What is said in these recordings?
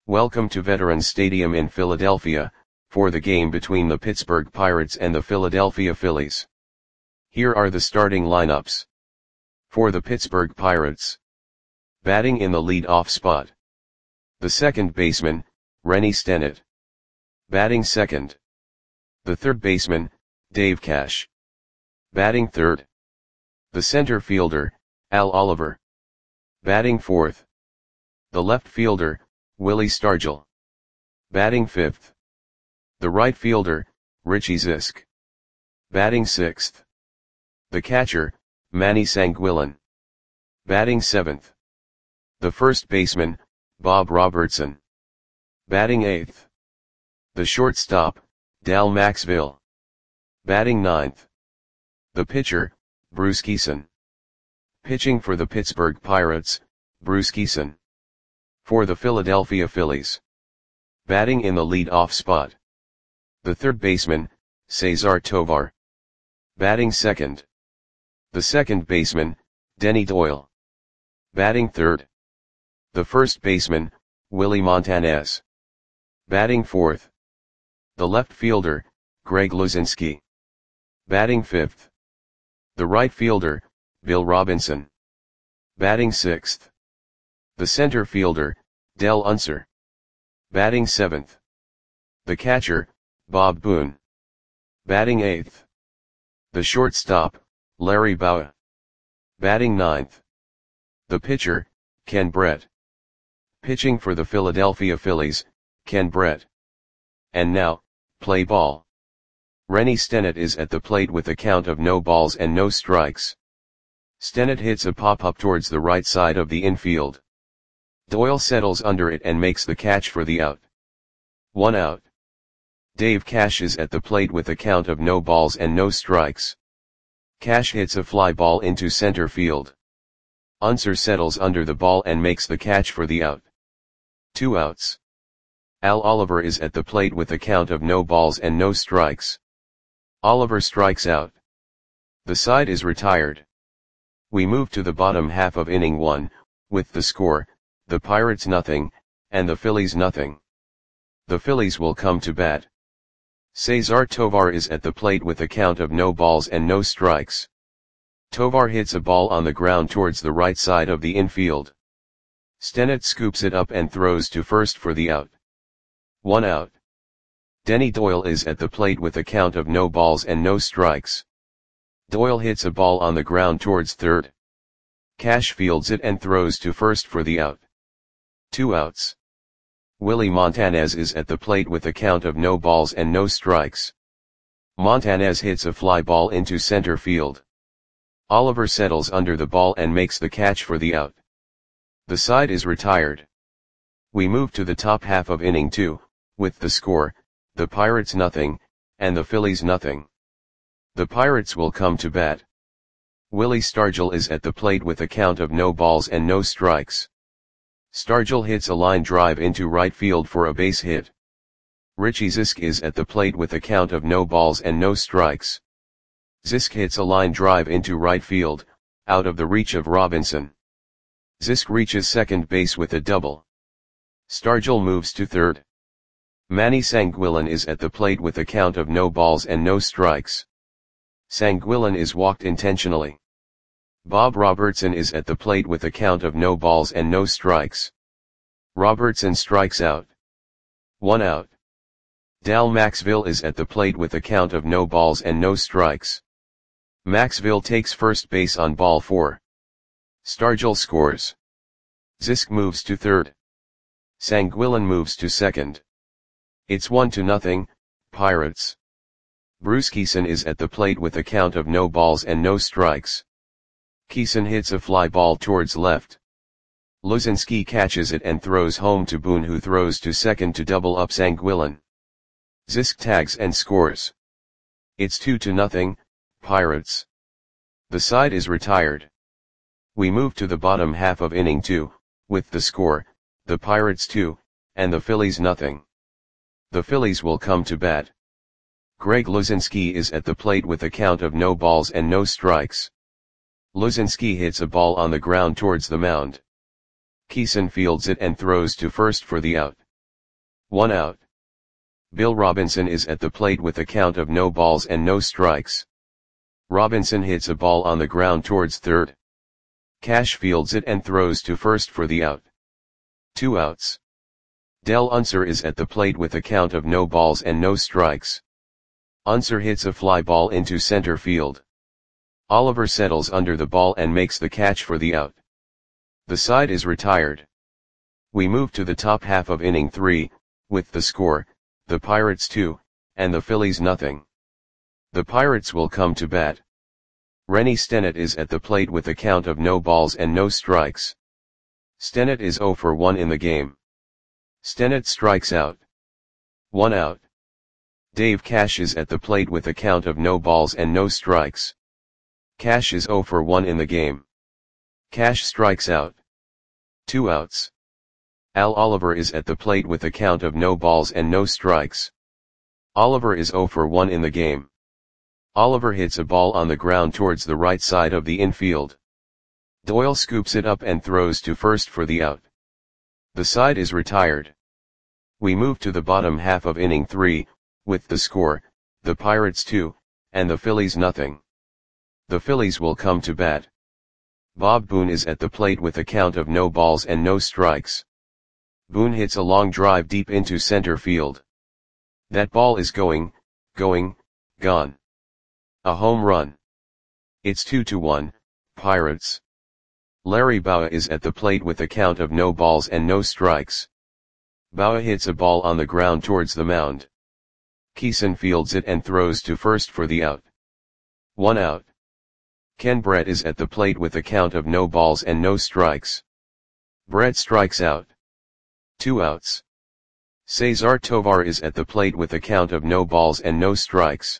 Welcome to Veterans Stadium in Philadelphia, for the game between the Pittsburgh Pirates and the Philadelphia Phillies. Here are the starting lineups. For the Pittsburgh Pirates. Batting in the lead-off spot. The second baseman, Rennie Stennett. Batting second. The third baseman, Dave Cash. Batting third. The center fielder, Al Oliver. Batting fourth. The left fielder, Willie Stargell. Batting fifth. The right fielder, Richie Zisk. Batting sixth. The catcher, Manny Sanguillén. Batting seventh. The first baseman, Bob Robertson. Batting eighth. The shortstop, Dal Maxvill. Batting ninth. The pitcher, Bruce Kison. Pitching for the Pittsburgh Pirates, Bruce Kison. For the Philadelphia Phillies. Batting in the lead-off spot. The third baseman, Cesar Tovar. Batting second. The second baseman, Denny Doyle. Batting third. The first baseman, Willie Montanez. Batting fourth. The left fielder, Greg Luzinski. Batting fifth. The right fielder, Bill Robinson. Batting sixth. The center fielder, Del Unser. Batting seventh. The catcher, Bob Boone. Batting eighth. The shortstop, Larry Bowa. Batting ninth. The pitcher, Ken Brett. Pitching for the Philadelphia Phillies, Ken Brett. And now, play ball. Rennie Stennett is at the plate with a count of no balls and no strikes. Stennett hits a pop-up towards the right side of the infield. Doyle settles under it and makes the catch for the out. 1 out. Dave Cash is at the plate with a count of no balls and no strikes. Cash hits a fly ball into center field. Unser settles under the ball and makes the catch for the out. 2 outs. Al Oliver is at the plate with a count of no balls and no strikes. Oliver strikes out. The side is retired. We move to the bottom half of inning 1, with the score, the Pirates nothing, and the Phillies nothing. The Phillies will come to bat. Cesar Tovar is at the plate with a count of no balls and no strikes. Tovar hits a ball on the ground towards the right side of the infield. Stennett scoops it up and throws to first for the out. 1 out. Denny Doyle is at the plate with a count of no balls and no strikes. Doyle hits a ball on the ground towards third. Cash fields it and throws to first for the out. 2 outs. Willie Montanez is at the plate with a count of no balls and no strikes. Montanez hits a fly ball into center field. Oliver settles under the ball and makes the catch for the out. The side is retired. We move to the top half of inning 2, with the score, the Pirates nothing, and the Phillies nothing. The Pirates will come to bat. Willie Stargell is at the plate with a count of no balls and no strikes. Stargell hits a line drive into right field for a base hit. Richie Zisk is at the plate with a count of no balls and no strikes. Zisk hits a line drive into right field, out of the reach of Robinson. Zisk reaches second base with a double. Stargell moves to third. Manny Sanguillén is at the plate with a count of no balls and no strikes. Sanguillén is walked intentionally. Bob Robertson is at the plate with a count of no balls and no strikes. Robertson strikes out. 1 out. Dal Maxvill is at the plate with a count of no balls and no strikes. Maxvill takes first base on ball 4. Stargell scores. Zisk moves to third. Sanguillén moves to second. It's 1-0, Pirates. Bruce Kison is at the plate with a count of no balls and no strikes. Kison hits a fly ball towards left. Luzinski catches it and throws home to Boone, who throws to second to double up Sanguillén. Zisk tags and scores. It's 2-0, Pirates. The side is retired. We move to the bottom half of inning 2, with the score, the Pirates 2, and the Phillies nothing. The Phillies will come to bat. Greg Luzinski is at the plate with a count of no balls and no strikes. Luzinski hits a ball on the ground towards the mound. Kison fields it and throws to first for the out. 1 out. Bill Robinson is at the plate with a count of no balls and no strikes. Robinson hits a ball on the ground towards third. Cash fields it and throws to first for the out. 2 outs. Del Unser is at the plate with a count of no balls and no strikes. Unser hits a fly ball into center field. Oliver settles under the ball and makes the catch for the out. The side is retired. We move to the top half of inning 3, with the score, the Pirates 2, and the Phillies nothing. The Pirates will come to bat. Rennie Stennett is at the plate with a count of no balls and no strikes. Stennett is 0 for 1 in the game. Stennett strikes out. 1 out. Dave Cash is at the plate with a count of no balls and no strikes. Cash is 0 for 1 in the game. Cash strikes out. 2 outs. Al Oliver is at the plate with a count of no balls and no strikes. Oliver is 0 for 1 in the game. Oliver hits a ball on the ground towards the right side of the infield. Doyle scoops it up and throws to first for the out. The side is retired. We move to the bottom half of inning 3, with the score, the Pirates 2, and the Phillies nothing. The Phillies will come to bat. Bob Boone is at the plate with a count of no balls and no strikes. Boone hits a long drive deep into center field. That ball is gone. A home run. It's 2-1, Pirates. Larry Bowa is at the plate with a count of no balls and no strikes. Bowa hits a ball on the ground towards the mound. Keeson fields it and throws to first for the out. 1 out. Ken Brett is at the plate with a count of no balls and no strikes. Brett strikes out. 2 outs. Cesar Tovar is at the plate with a count of no balls and no strikes.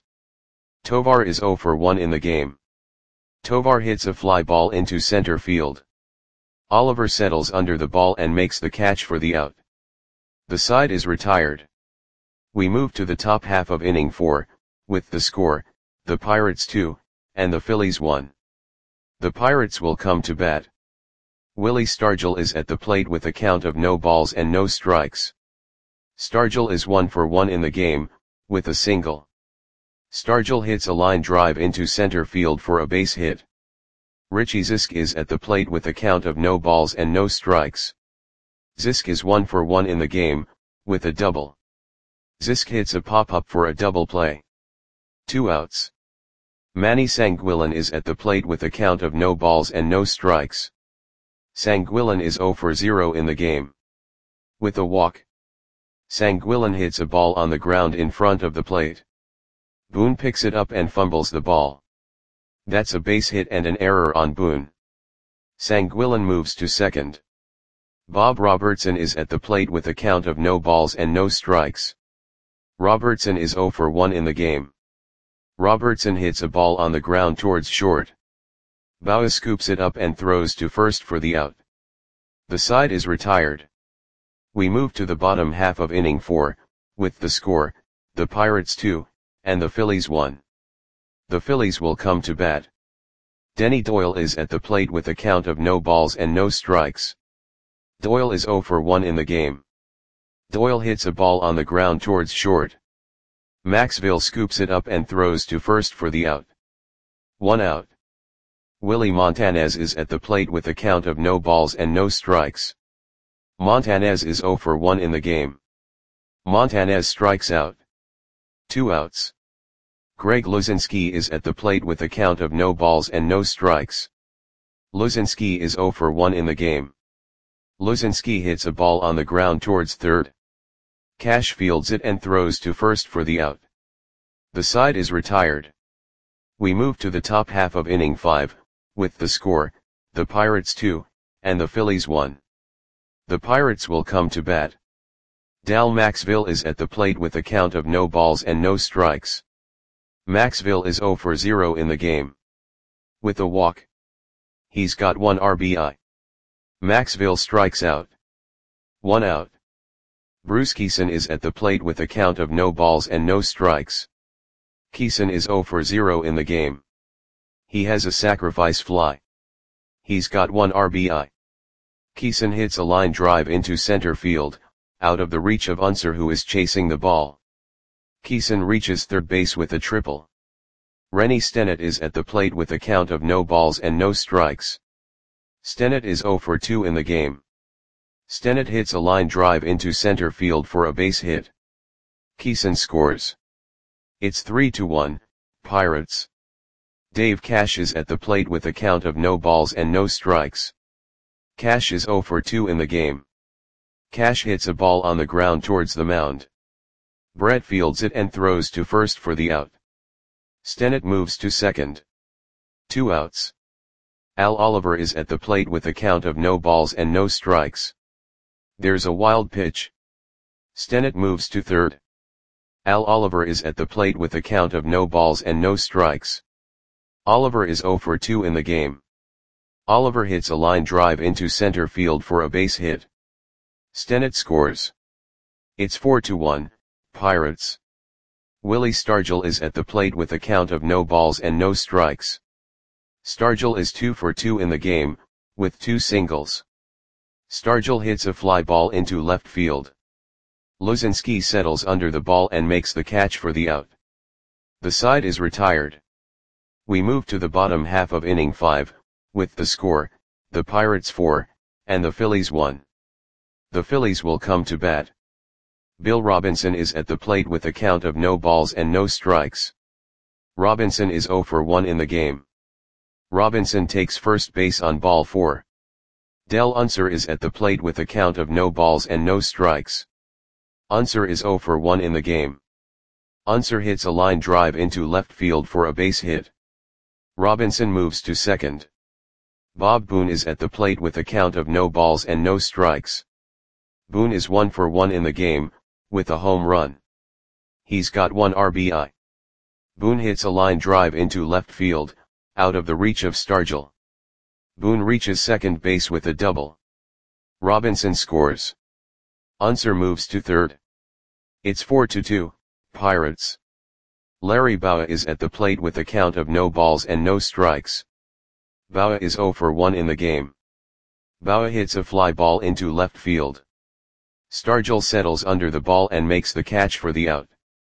Tovar is 0 for 1 in the game. Tovar hits a fly ball into center field. Oliver settles under the ball and makes the catch for the out. The side is retired. We move to the top half of inning 4, with the score, the Pirates 2, and the Phillies 1. The Pirates will come to bat. Willie Stargell is at the plate with a count of no balls and no strikes. Stargell is 1 for 1 in the game, with a single. Stargell hits a line drive into center field for a base hit. Richie Zisk is at the plate with a count of no balls and no strikes. Zisk is 1 for 1 in the game, with a double. Zisk hits a pop-up for a double play. 2 outs. Manny Sanguillen is at the plate with a count of no balls and no strikes. Sanguillen is 0 for 0 in the game. With a walk. Sanguillen hits a ball on the ground in front of the plate. Boone picks it up and fumbles the ball. That's a base hit and an error on Boone. Sanguillen moves to second. Bob Robertson is at the plate with a count of no balls and no strikes. Robertson is 0 for 1 in the game. Robertson hits a ball on the ground towards short. Bowa scoops it up and throws to first for the out. The side is retired. We move to the bottom half of inning 4, with the score, the Pirates 2, and the Phillies 1. The Phillies will come to bat. Denny Doyle is at the plate with a count of no balls and no strikes. Doyle is 0 for 1 in the game. Doyle hits a ball on the ground towards short. Maxville scoops it up and throws to first for the out. 1 out. Willie Montanez is at the plate with a count of no balls and no strikes. Montanez is 0 for 1 in the game. Montanez strikes out. 2 outs. Greg Luzinski is at the plate with a count of no balls and no strikes. Luzinski is 0 for 1 in the game. Luzinski hits a ball on the ground towards third. Cash fields it and throws to first for the out. The side is retired. We move to the top half of inning 5, with the score, the Pirates 2, and the Phillies 1. The Pirates will come to bat. Dal Maxville is at the plate with a count of no balls and no strikes. Maxville is 0 for 0 in the game. With a walk. He's got 1 RBI. Maxville strikes out. 1 out. Bruce Keeson is at the plate with a count of no balls and no strikes. Keeson is 0 for 0 in the game. He has a sacrifice fly. He's got 1 RBI. Keeson hits a line drive into center field, out of the reach of Unser, who is chasing the ball. Keeson reaches third base with a triple. Rennie Stennett is at the plate with a count of no balls and no strikes. Stennett is 0 for 2 in the game. Stennett hits a line drive into center field for a base hit. Keeson scores. It's 3-1, Pirates. Dave Cash is at the plate with a count of no balls and no strikes. Cash is 0 for 2 in the game. Cash hits a ball on the ground towards the mound. Brett fields it and throws to first for the out. Stennett moves to second. 2 outs. Al Oliver is at the plate with a count of no balls and no strikes. There's a wild pitch. Stennett moves to third. Al Oliver is at the plate with a count of no balls and no strikes. Oliver is 0 for 2 in the game. Oliver hits a line drive into center field for a base hit. Stennett scores. It's 4-1, Pirates. Willie Stargell is at the plate with a count of no balls and no strikes. Stargell is 2 for 2 in the game, with 2 singles. Stargell hits a fly ball into left field. Luzinski settles under the ball and makes the catch for the out. The side is retired. We move to the bottom half of inning 5, with the score, the Pirates 4, and the Phillies 1. The Phillies will come to bat. Bill Robinson is at the plate with a count of no balls and no strikes. Robinson is 0 for 1 in the game. Robinson takes first base on ball 4. Del Unser is at the plate with a count of no balls and no strikes. Unser is 0 for 1 in the game. Unser hits a line drive into left field for a base hit. Robinson moves to second. Bob Boone is at the plate with a count of no balls and no strikes. Boone is 1 for 1 in the game, with a home run. He's got 1 RBI. Boone hits a line drive into left field, out of the reach of Stargell. Boone reaches second base with a double. Robinson scores. Unser moves to third. It's 4-2, Pirates. Larry Bowa is at the plate with a count of no balls and no strikes. Bowa is 0 for 1 in the game. Bowa hits a fly ball into left field. Stargell settles under the ball and makes the catch for the out.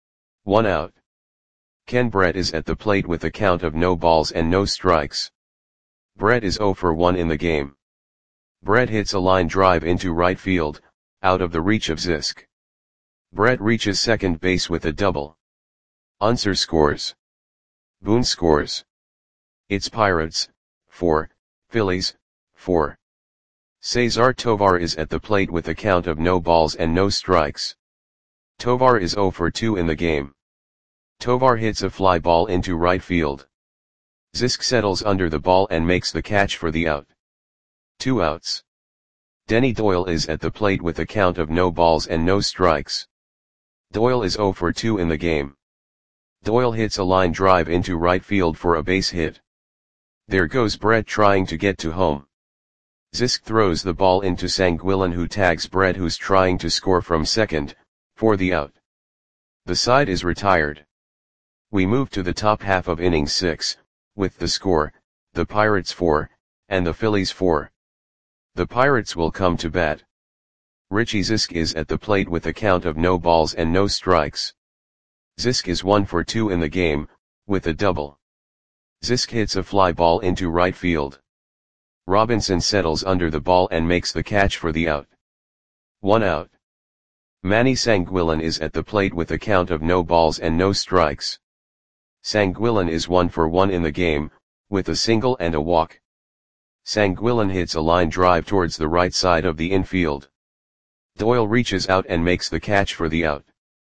1 out. Ken Brett is at the plate with a count of no balls and no strikes. Brett is 0 for 1 in the game. Brett hits a line drive into right field, out of the reach of Zisk. Brett reaches second base with a double. Unser scores. Boone scores. It's Pirates, 4, Phillies, 4. Cesar Tovar is at the plate with a count of no balls and no strikes. Tovar is 0 for 2 in the game. Tovar hits a fly ball into right field. Zisk settles under the ball and makes the catch for the out. 2 outs. Denny Doyle is at the plate with a count of no balls and no strikes. Doyle is 0 for 2 in the game. Doyle hits a line drive into right field for a base hit. There goes Brett trying to get to home. Zisk throws the ball into Sanguillen, who tags Brett, who's trying to score from second, for the out. The side is retired. We move to the top half of inning 6, with the score, the Pirates 4, and the Phillies 4. The Pirates will come to bat. Richie Zisk is at the plate with a count of no balls and no strikes. Zisk is 1 for 2 in the game, with a double. Zisk hits a fly ball into right field. Robinson settles under the ball and makes the catch for the out. 1 out. Manny Sanguillen is at the plate with a count of no balls and no strikes. Sanguillen is 1 for 1 in the game, with a single and a walk. Sanguillen hits a line drive towards the right side of the infield. Doyle reaches out and makes the catch for the out.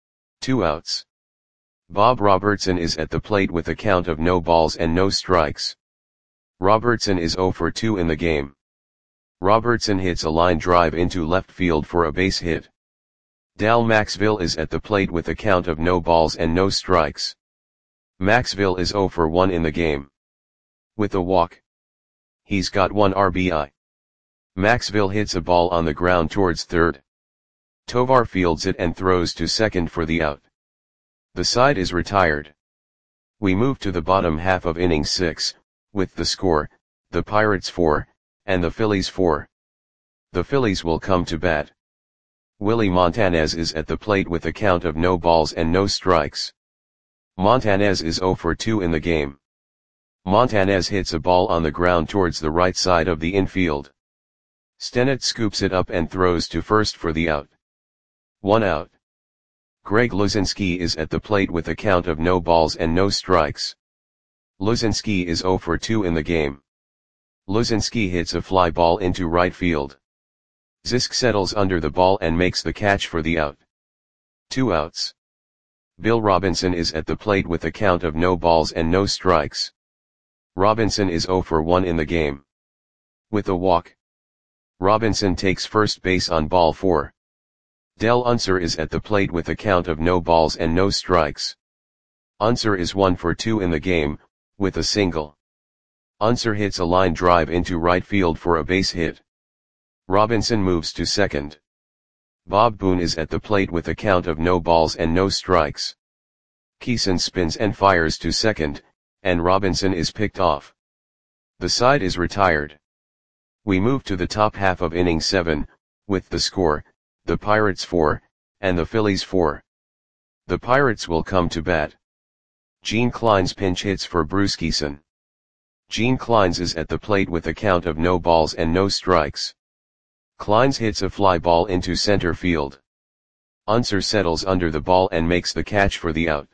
2 outs. Bob Robertson is at the plate with a count of no balls and no strikes. Robertson is 0 for 2 in the game. Robertson hits a line drive into left field for a base hit. Dal Maxville is at the plate with a count of no balls and no strikes. Maxville is 0 for 1 in the game. With a walk. He's got 1 RBI. Maxville hits a ball on the ground towards third. Tovar fields it and throws to second for the out. The side is retired. We move to the bottom half of inning 6, with the score, the Pirates 4, and the Phillies 4. The Phillies will come to bat. Willie Montanez is at the plate with a count of no balls and no strikes. Montanez is 0 for 2 in the game. Montanez hits a ball on the ground towards the right side of the infield. Stennett scoops it up and throws to first for the out. 1 out. Greg Luzinski is at the plate with a count of no balls and no strikes. Luzinski is 0 for 2 in the game. Luzinski hits a fly ball into right field. Zisk settles under the ball and makes the catch for the out. 2 outs. Bill Robinson is at the plate with a count of no balls and no strikes. Robinson is 0 for 1 in the game. With a walk, Robinson takes first base on ball 4. Del Unser is at the plate with a count of no balls and no strikes. Unser is 1 for 2 in the game, with a single. Unser hits a line drive into right field for a base hit. Robinson moves to second. Bob Boone is at the plate with a count of no balls and no strikes. Keeson spins and fires to second, and Robinson is picked off. The side is retired. We move to the top half of inning 7, with the score, the Pirates 4, and the Phillies 4. The Pirates will come to bat. Gene Clines pinch hits for Bruce Kison. Gene Clines is at the plate with a count of no balls and no strikes. Clines hits a fly ball into center field. Unser settles under the ball and makes the catch for the out.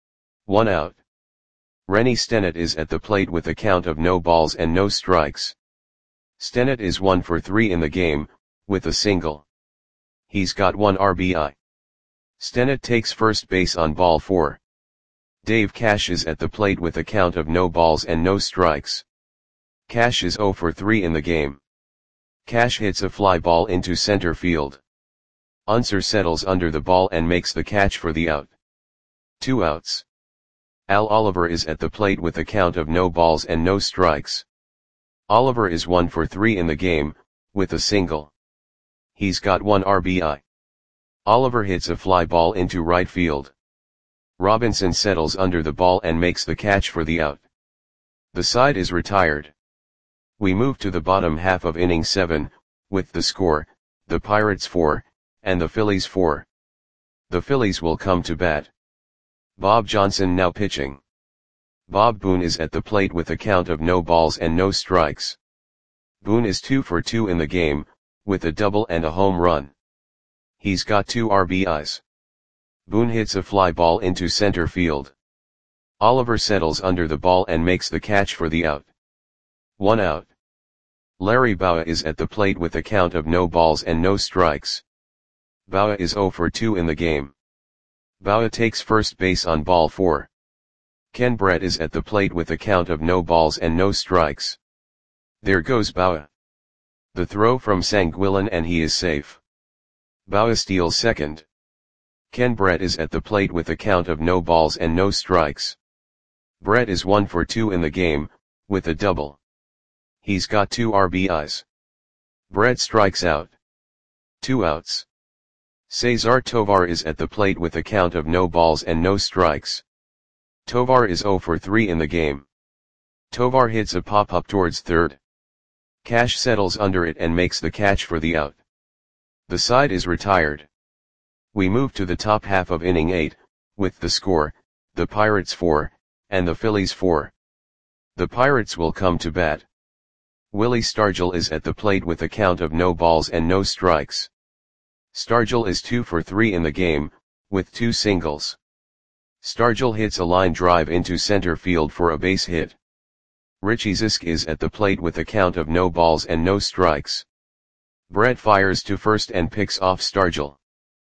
1 out. Rennie Stennett is at the plate with a count of no balls and no strikes. Stennett is 1 for 3 in the game, with a single. He's got 1 RBI. Stennett takes first base on ball 4. Dave Cash is at the plate with a count of no balls and no strikes. Cash is 0 for 3 in the game. Cash hits a fly ball into center field. Unser settles under the ball and makes the catch for the out. 2 outs. Al Oliver is at the plate with a count of no balls and no strikes. Oliver is 1 for 3 in the game, with a single. He's got 1 RBI. Oliver hits a fly ball into right field. Robinson settles under the ball and makes the catch for the out. The side is retired. We move to the bottom half of inning 7, with the score, the Pirates 4, and the Phillies 4. The Phillies will come to bat. Bob Johnson now pitching. Bob Boone is at the plate with a count of no balls and no strikes. Boone is 2 for 2 in the game, with a double and a home run. He's got 2 RBIs. Boone hits a fly ball into center field. Oliver settles under the ball and makes the catch for the out. 1 out. Larry Bowa is at the plate with a count of no balls and no strikes. Bowa is 0 for 2 in the game. Bowa takes first base on ball 4. Ken Brett is at the plate with a count of no balls and no strikes. There goes Bowa. The throw from Sanguillen and he is safe. Bowa steals second. Ken Brett is at the plate with a count of no balls and no strikes. Brett is 1 for 2 in the game, with a double. He's got 2 RBIs. Brett strikes out. 2 outs. Cesar Tovar is at the plate with a count of no balls and no strikes. Tovar is 0 for 3 in the game. Tovar hits a pop-up towards third. Cash settles under it and makes the catch for the out. The side is retired. We move to the top half of inning 8, with the score, the Pirates 4, and the Phillies 4. The Pirates will come to bat. Willie Stargell is at the plate with a count of no balls and no strikes. Stargell is 2 for 3 in the game, with 2 singles. Stargell hits a line drive into center field for a base hit. Richie Zisk is at the plate with a count of no balls and no strikes. Brett fires to first and picks off Stargell.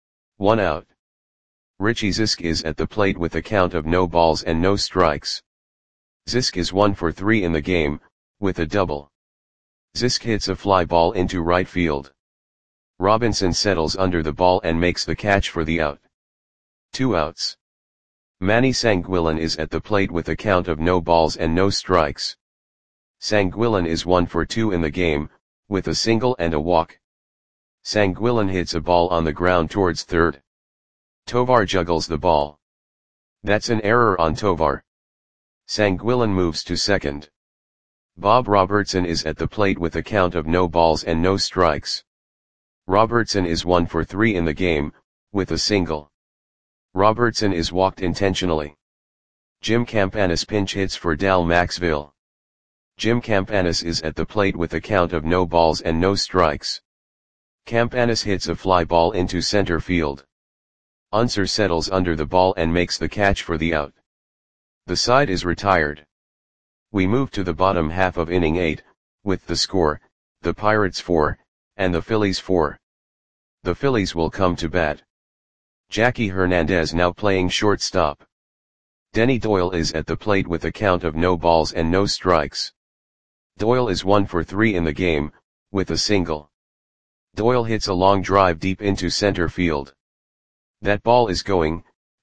1 out. Richie Zisk is at the plate with a count of no balls and no strikes. Zisk is 1 for 3 in the game, with a double. Zisk hits a fly ball into right field. Robinson settles under the ball and makes the catch for the out. 2 outs. Manny Sanguillen is at the plate with a count of no balls and no strikes. Sanguillen is 1 for 2 in the game, with a single and a walk. Sanguillen hits a ball on the ground towards third. Tovar juggles the ball. That's an error on Tovar. Sanguillen moves to second. Bob Robertson is at the plate with a count of no balls and no strikes. Robertson is 1 for 3 in the game, with a single. Robertson is walked intentionally. Jim Campanis pinch hits for Dal Maxville. Jim Campanis is at the plate with a count of no balls and no strikes. Campanis hits a fly ball into center field. Unser settles under the ball and makes the catch for the out. The side is retired. We move to the bottom half of inning 8, with the score, the Pirates 4, and the Phillies 4. The Phillies will come to bat. Jackie Hernandez now playing shortstop. Denny Doyle is at the plate with a count of no balls and no strikes. Doyle is 1 for 3 in the game, with a single. Doyle hits a long drive deep into center field. That ball is gone.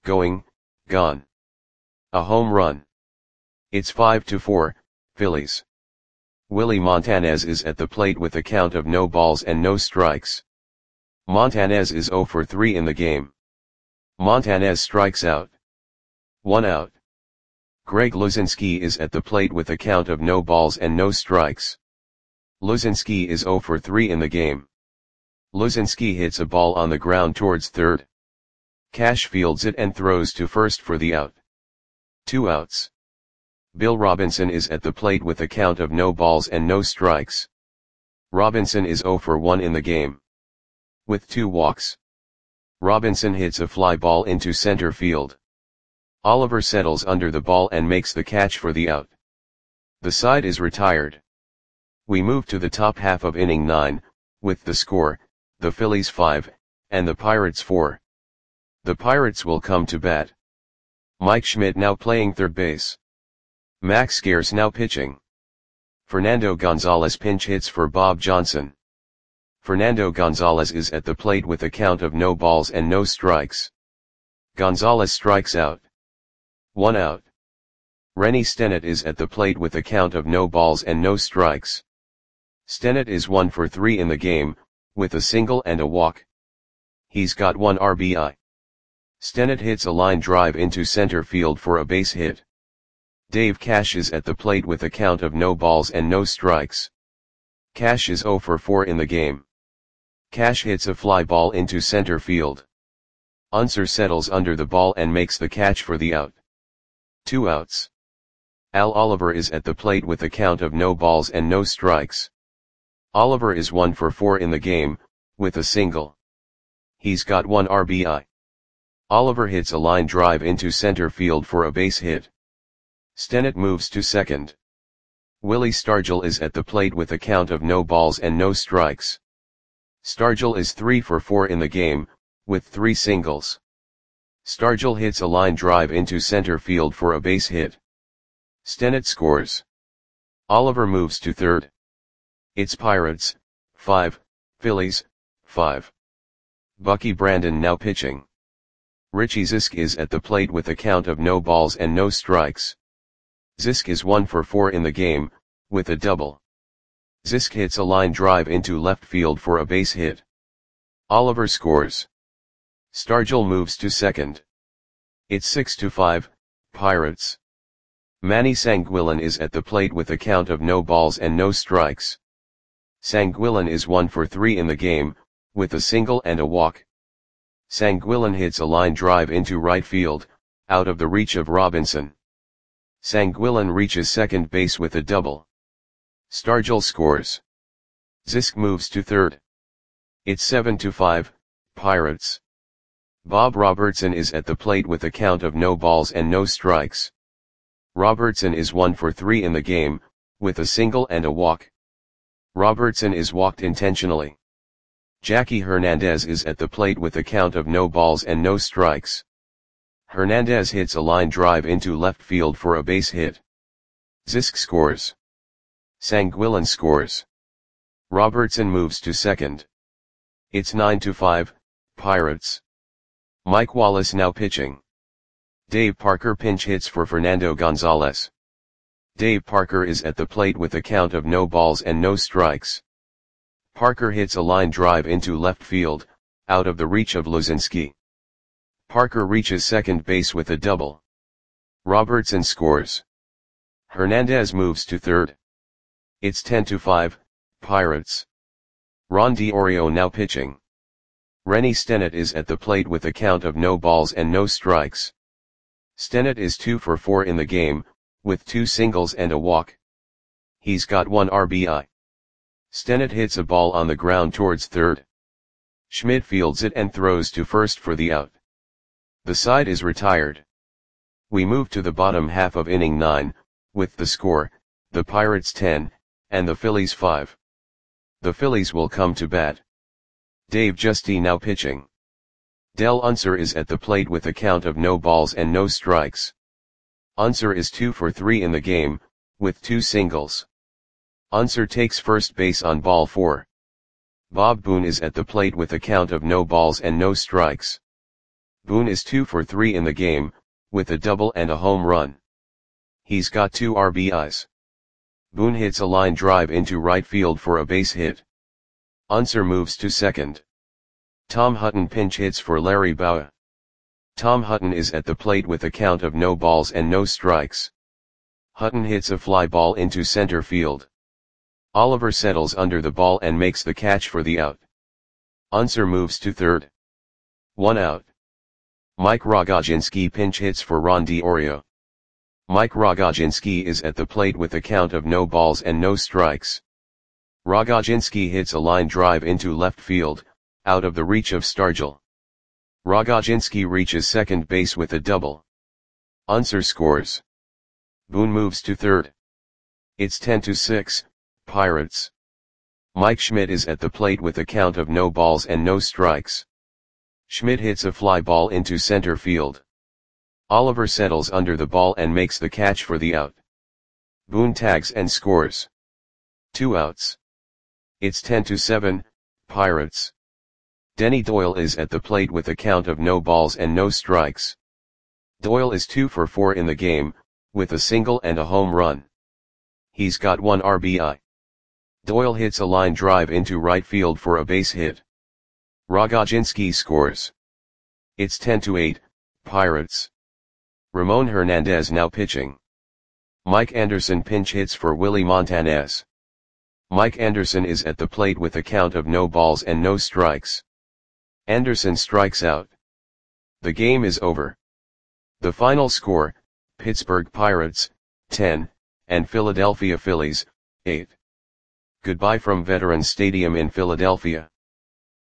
A home run. It's 5-4, Phillies. Willie Montanez is at the plate with a count of no balls and no strikes. Montanez is 0 for 3 in the game. Montanez strikes out. 1 out. Greg Luzinski is at the plate with a count of no balls and no strikes. Luzinski is 0 for 3 in the game. Luzinski hits a ball on the ground towards third. Cash fields it and throws to first for the out. 2 outs. Bill Robinson is at the plate with a count of no balls and no strikes. Robinson is 0 for 1 in the game. With 2 walks. Robinson hits a fly ball into center field. Oliver settles under the ball and makes the catch for the out. The side is retired. We move to the top half of inning 9, with the score, the Phillies 5, and the Pirates 4. The Pirates will come to bat. Mike Schmidt now playing third base. Max Scarce now pitching. Fernando Gonzalez pinch hits for Bob Johnson. Fernando Gonzalez is at the plate with a count of no balls and no strikes. Gonzalez strikes out. 1 out. Rennie Stennett is at the plate with a count of no balls and no strikes. Stennett is 1 for 3 in the game, with a single and a walk. He's got 1 RBI. Stennett hits a line drive into center field for a base hit. Dave Cash is at the plate with a count of no balls and no strikes. Cash is 0 for 4 in the game. Cash hits a fly ball into center field. Unser settles under the ball and makes the catch for the out. 2 outs. Al Oliver is at the plate with a count of no balls and no strikes. Oliver is 1 for 4 in the game, with a single. He's got 1 RBI. Oliver hits a line drive into center field for a base hit. Stennett moves to second. Willie Stargell is at the plate with a count of no balls and no strikes. Stargell is 3 for 4 in the game, with 3 singles. Stargell hits a line drive into center field for a base hit. Stennett scores. Oliver moves to third. It's Pirates 5, Phillies 5. Bucky Brandon now pitching. Richie Zisk is at the plate with a count of no balls and no strikes. Zisk is 1 for 4 in the game, with a double. Zisk hits a line drive into left field for a base hit. Oliver scores. Stargell moves to second. It's 6-5, Pirates. Manny Sanguillen is at the plate with a count of no balls and no strikes. Sanguillen is 1 for 3 in the game, with a single and a walk. Sanguillen hits a line drive into right field, out of the reach of Robinson. Sanguillen reaches second base with a double. Stargell scores. Zisk moves to third. It's 7-5, Pirates. Bob Robertson is at the plate with a count of no balls and no strikes. Robertson is 1 for 3 in the game, with a single and a walk. Robertson is walked intentionally. Jackie Hernandez is at the plate with a count of no balls and no strikes. Hernandez hits a line drive into left field for a base hit. Zisk scores. Sanguillen scores. Robertson moves to second. It's 9-5, Pirates. Mike Wallace now pitching. Dave Parker pinch hits for Fernando Gonzalez. Dave Parker is at the plate with a count of no balls and no strikes. Parker hits a line drive into left field, out of the reach of Luzinski. Parker reaches second base with a double. Robertson scores. Hernandez moves to third. It's 10-5, Pirates. Ron DiOrio now pitching. Rennie Stennett is at the plate with a count of no balls and no strikes. Stennett is 2 for 4 in the game, with 2 singles and a walk. He's got 1 RBI. Stennett hits a ball on the ground towards third. Schmidt fields it and throws to first for the out. The side is retired. We move to the bottom half of inning 9, with the score, the Pirates 10, and the Phillies 5. The Phillies will come to bat. Dave Giusti now pitching. Del Unser is at the plate with a count of no balls and no strikes. Unser is 2 for 3 in the game, with 2 singles. Unser takes first base on ball 4. Bob Boone is at the plate with a count of no balls and no strikes. Boone is 2 for 3 in the game, with a double and a home run. He's got 2 RBIs. Boone hits a line drive into right field for a base hit. Unser moves to second. Tom Hutton pinch hits for Larry Bowa. Tom Hutton is at the plate with a count of no balls and no strikes. Hutton hits a fly ball into center field. Oliver settles under the ball and makes the catch for the out. Unser moves to third. 1 out. Mike Rogozinski pinch hits for Ron DiOrio. Mike Rogozinski is at the plate with a count of no balls and no strikes. Rogozinski hits a line drive into left field, out of the reach of Stargell. Rogozinski reaches second base with a double. Unser scores. Boone moves to third. It's 10-6, Pirates. Mike Schmidt is at the plate with a count of no balls and no strikes. Schmidt hits a fly ball into center field. Oliver settles under the ball and makes the catch for the out. Boone tags and scores. 2 outs. It's 10-7, Pirates. Denny Doyle is at the plate with a count of no balls and no strikes. Doyle is 2 for 4 in the game, with a single and a home run. He's got 1 RBI. Doyle hits a line drive into right field for a base hit. Rogozinski scores. It's 10-8, Pirates. Ramon Hernandez now pitching. Mike Anderson pinch hits for Willie Montanez. Mike Anderson is at the plate with a count of no balls and no strikes. Anderson strikes out. The game is over. The final score, Pittsburgh Pirates, 10, and Philadelphia Phillies, 8. Goodbye from Veterans Stadium in Philadelphia.